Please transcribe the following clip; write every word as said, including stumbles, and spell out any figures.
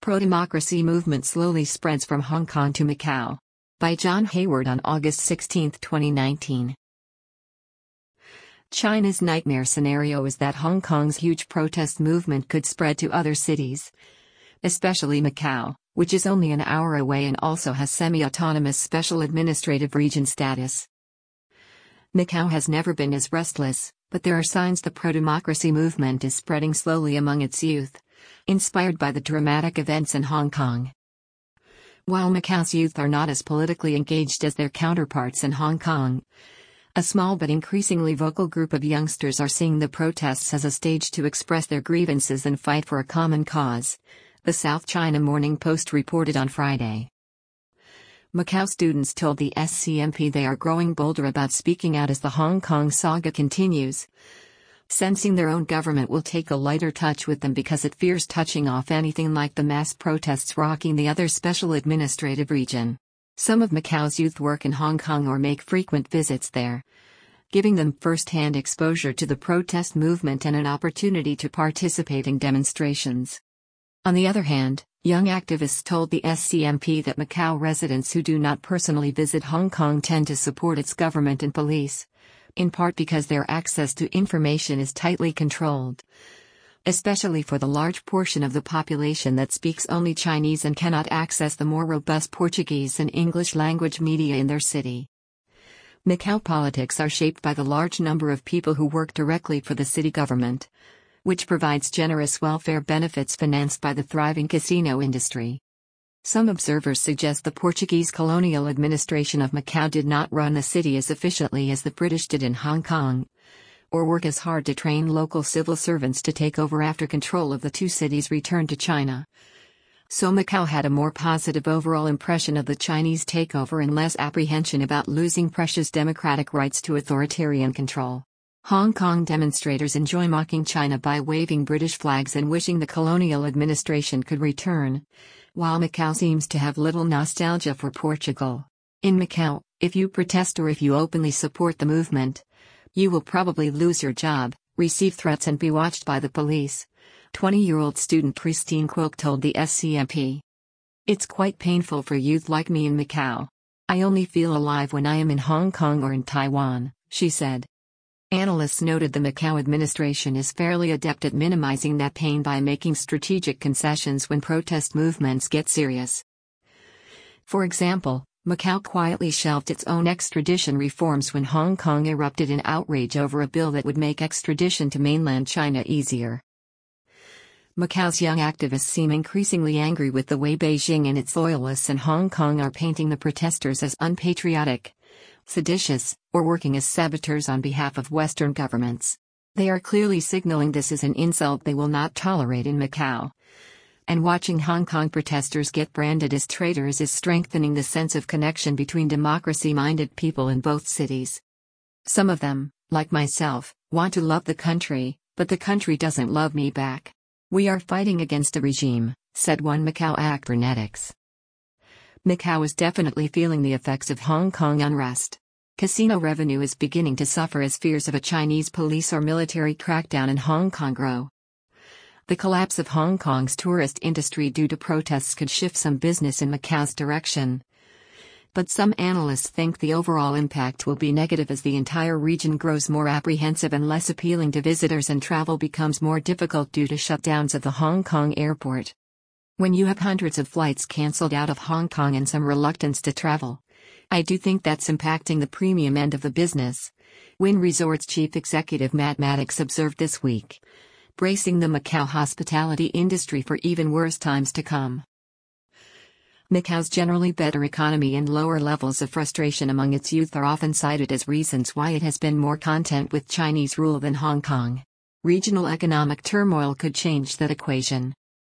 Pro-democracy movement slowly spreads from Hong Kong to Macau. By John Hayward on August sixteenth, twenty nineteen. China's nightmare scenario is that Hong Kong's huge protest movement could spread to other cities, especially Macau, which is only an hour away and also has semi-autonomous special administrative region status. Macau has never been as restless, but there are signs the pro-democracy movement is spreading slowly among its youth, inspired by the dramatic events in Hong Kong. While Macau's youth are not as politically engaged as their counterparts in Hong Kong, a small but increasingly vocal group of youngsters are seeing the protests as a stage to express their grievances and fight for a common cause, the South China Morning Post reported on Friday. Macau students told the S C M P they are growing bolder about speaking out as the Hong Kong saga continues, sensing their own government will take a lighter touch with them because it fears touching off anything like the mass protests rocking the other special administrative region. Some of Macau's youth work in Hong Kong or make frequent visits there, giving them first-hand exposure to the protest movement and an opportunity to participate in demonstrations. On the other hand, young activists told the S C M P that Macau residents who do not personally visit Hong Kong tend to support its government and police, in part because their access to information is tightly controlled, especially for the large portion of the population that speaks only Chinese and cannot access the more robust Portuguese and English language media in their city. Macau politics are shaped by the large number of people who work directly for the city government, which provides generous welfare benefits financed by the thriving casino industry. Some observers suggest the Portuguese colonial administration of Macau did not run the city as efficiently as the British did in Hong Kong, or work as hard to train local civil servants to take over after control of the two cities returned to China. So Macau had a more positive overall impression of the Chinese takeover and less apprehension about losing precious democratic rights to authoritarian control. Hong Kong demonstrators enjoy mocking China by waving British flags and wishing the colonial administration could return, while Macau seems to have little nostalgia for Portugal. In Macau, if you protest or if you openly support the movement, you will probably lose your job, receive threats and be watched by the police, twenty-year-old student Christine Kwok told the S C M P. It's quite painful for youth like me in Macau. I only feel alive when I am in Hong Kong or in Taiwan, she said. Analysts noted the Macau administration is fairly adept at minimizing that pain by making strategic concessions when protest movements get serious. For example, Macau quietly shelved its own extradition reforms when Hong Kong erupted in outrage over a bill that would make extradition to mainland China easier. Macau's young activists seem increasingly angry with the way Beijing and its loyalists in Hong Kong are painting the protesters as unpatriotic, seditious, or working as saboteurs on behalf of Western governments. They are clearly signaling this is an insult they will not tolerate in Macau. And watching Hong Kong protesters get branded as traitors is strengthening the sense of connection between democracy-minded people in both cities. Some of them, like myself, want to love the country, but the country doesn't love me back. We are fighting against a regime, said one Macau actor. Macau is definitely feeling the effects of Hong Kong unrest. Casino revenue is beginning to suffer as fears of a Chinese police or military crackdown in Hong Kong grow. The collapse of Hong Kong's tourist industry due to protests could shift some business in Macau's direction. But some analysts think the overall impact will be negative as the entire region grows more apprehensive and less appealing to visitors and travel becomes more difficult due to shutdowns of the Hong Kong airport. When you have hundreds of flights cancelled out of Hong Kong and some reluctance to travel, I do think that's impacting the premium end of the business, Wynn Resorts chief executive Matt Maddox observed this week, bracing the Macau hospitality industry for even worse times to come. Macau's generally better economy and lower levels of frustration among its youth are often cited as reasons why it has been more content with Chinese rule than Hong Kong. Regional economic turmoil could change that equation.